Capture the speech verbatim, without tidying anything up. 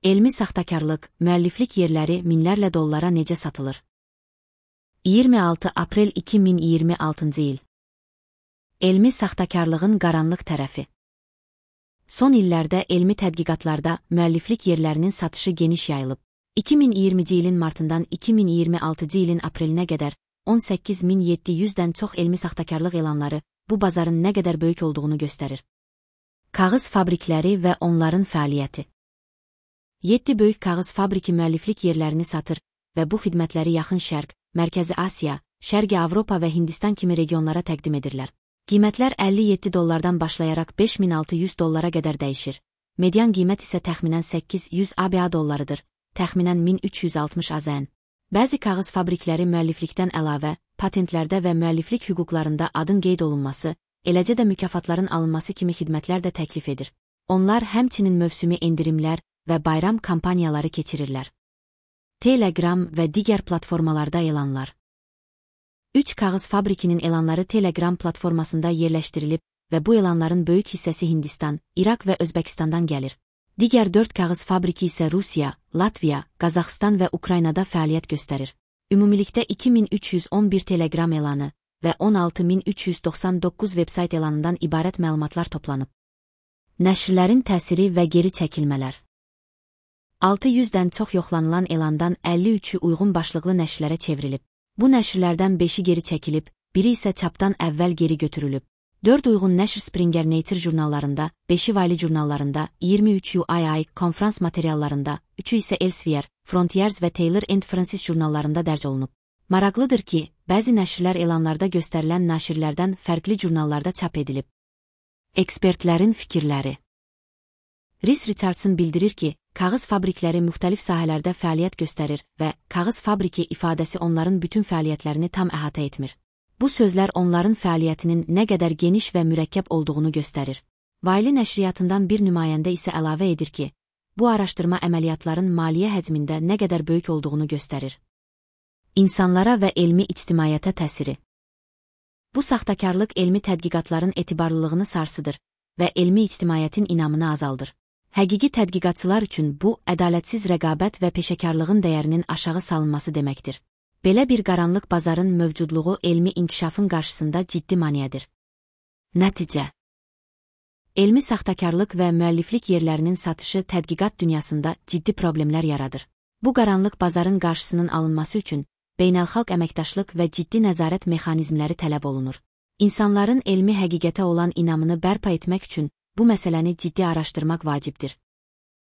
Elmi saxtakarlıq, müəlliflik yerləri minlərlə dollara necə satılır? iyirmi altı aprel iki min iyirmi altıncı il. Elmi saxtakarlığın qaranlıq tərəfi. Son illərdə elmi tədqiqatlarda müəlliflik yerlərinin satışı geniş yayılıb. iki min iyirminci ilin martından iki min iyirmi altıncı ilin aprelinə qədər on səkkiz min yeddi yüzdən çox elmi saxtakarlıq elanları bu bazarın nə qədər böyük olduğunu göstərir. Kağız fabrikləri və onların fəaliyyəti. yeddi böyük kağız fabriki müəlliflik yerlərini satır və bu xidmətləri Yaxın Şərq, Mərkəzi Asiya, Şərqi Avropa və Hindistan kimi regionlara təqdim edirlər. Qiymətlər əlli yeddi dollardan başlayaraq beş min altı yüz dollara qədər dəyişir. Median qiymət isə təxminən səkkiz yüz ABA dollarıdır, təxminən min üç yüz altmış AZN. Bəzi kağız fabrikləri müəlliflikdən əlavə, patentlərdə və müəlliflik hüquqlarında adın qeyd olunması, eləcə də mükafatların alınması kimi xidmətlər də təklif edir. Onlar həmçinin mövsümi endirimlər və bayram kampaniyaları keçirirlər. Telegram və digər platformalarda elanlar. Üç kağız fabrikinin elanları Telegram platformasında yerləşdirilib və bu elanların böyük hissəsi Hindistan, İraq və Özbəkistandan gəlir. Digər dörd kağız fabriki isə Rusiya, Latviya, Qazaxıstan və Ukraynada fəaliyyət göstərir. Ümumilikdə iki min üç yüz on bir Telegram elanı və on altı min üç yüz doxsan doqquz vebsayt elanından ibarət məlumatlar toplanıb. Nəşrlərin təsiri və geri çəkilmələr. altı yüzdən çox yoxlanılan elandan əlli üçü uyğun başlıqlı nəşrlərə çevrilib. Bu nəşrlərdən beşi geri çəkilib, biri isə çapdan əvvəl geri götürülüb. dörd uyğun nəşr Springer Nature jurnallarında, beşi Wiley jurnallarında, iyirmi üç U I I konferans materiallarında, üçü isə Elsevier, Frontiers və Taylor and Francis jurnallarında dərc olunub. Maraqlıdır ki, bəzi nəşrlər elanlarda göstərilən naşirlərdən fərqli jurnallarda çap edilib. Ekspertlərin fikirləri. Rhys Richardson bildirir ki, kağız fabrikləri müxtəlif sahələrdə fəaliyyət göstərir və kağız fabriki ifadəsi onların bütün fəaliyyətlərini tam əhatə etmir. Bu sözlər onların fəaliyyətinin nə qədər geniş və mürəkkəb olduğunu göstərir. Wiley nəşriyyatından bir nümayəndə isə əlavə edir ki, bu araşdırma əməliyyatların maliyyə həcmində nə qədər böyük olduğunu göstərir. İnsanlara və elmi ictimaiyyətə təsiri. Bu saxtakarlıq elmi tədqiqatların etibarlılığını sarsıdır və elmi ictimaiyyətin inamını azaldır. Həqiqi tədqiqatçılar üçün bu, ədalətsiz rəqabət və peşəkarlığın dəyərinin aşağı salınması deməkdir. Belə bir qaranlıq bazarın mövcudluğu elmi inkişafın qarşısında ciddi maneədir. Nəticə. Elmi saxtakarlıq və müəlliflik yerlərinin satışı tədqiqat dünyasında ciddi problemlər yaradır. Bu qaranlıq bazarın qarşısının alınması üçün beynəlxalq əməkdaşlıq və ciddi nəzarət mexanizmləri tələb olunur. İnsanların elmi həqiqətə olan inamını bərpa etmək üçün bu məsələni ciddi araşdırmaq vacibdir.